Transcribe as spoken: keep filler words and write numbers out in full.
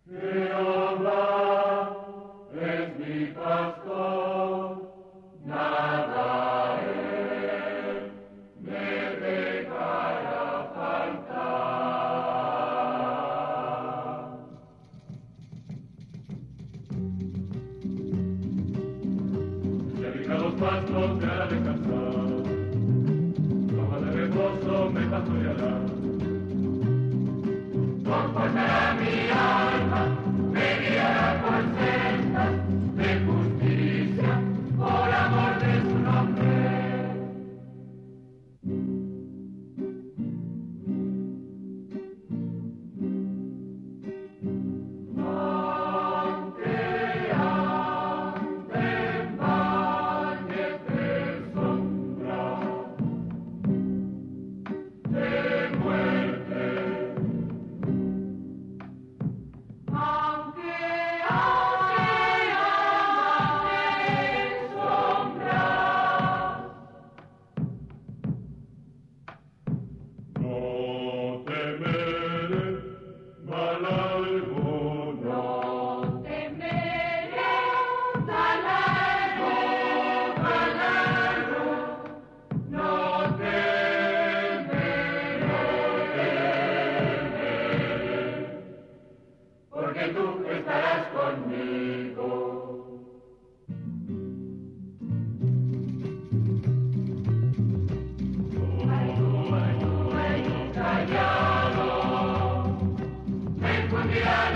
Jehová es mi pastor, nada él me dejará faltar. Delicados pastos me hará descansar, hojas de reposo me pastoreará. Confortará mi alma, me guiará por sendas de justicia, por amor de su nombre. Aunque ande en valles de sombra, de muerte, aunque ande en sombra, no temeré mal alguno. No temeré mal alguno, mal alguno. No temeré, porque tú estarás conmigo. Tú, tú, tú, callado, me infundirás